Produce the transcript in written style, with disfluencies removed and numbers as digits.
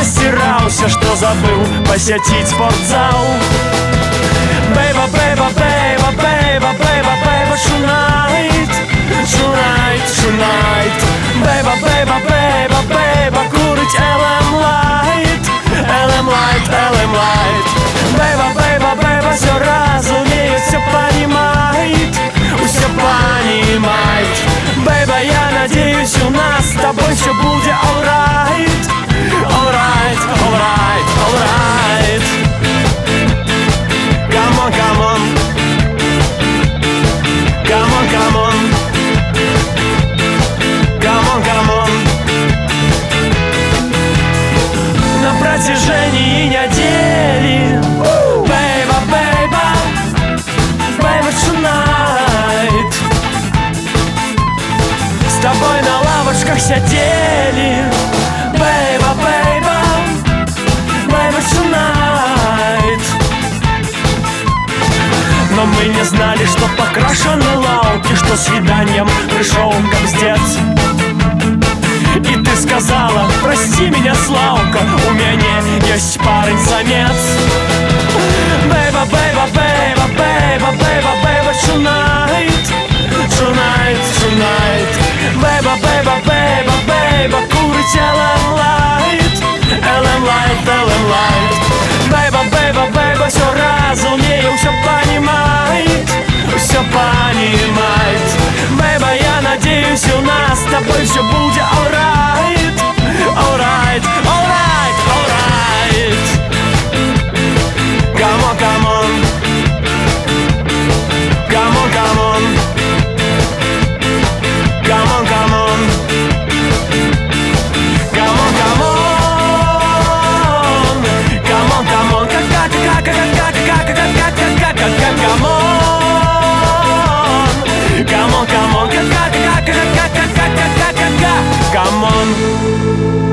растерялся, что забыл посетить спортзал. Бейба, бейба, бейба, бейба, бейба, бейба, tonight, tonight, tonight. Бейба, бейба, бейба, бейба, курить LM Light, LM Light, LM Light. Бейба, бейба, бейба, все разумеет, все понимает, все понимает. Бейба, я надеюсь, у нас с тобой все будет alright, alright, alright, alright. Come on, come on, come on, come on, come on, come on. На протяжении недели, бейба, бейба, бейба, tonight. С тобой на лавочках сидели, бейба, бейба, бейба, tonight. Но мы не знали, что покрашены лауки, что свиданием пришел кобздец. И ты сказала: прости меня, Славка, у меня есть парень-самец. Бейба, бейба, бейба, бейба, бейба, бейба, tonight, tonight, tonight. Бейба, бейба, бейба, бейба, курить LM Light, LM Light, LM Light. Бейба, бейба, бейба, все разумею, все понимает, все понимает. Бейба, я надеюсь, у нас с тобой все будет alright, alright, alright, alright. Come on, come on, come on, come on, come on, come on, come on, come on, come on, come on, come on, come on, come on.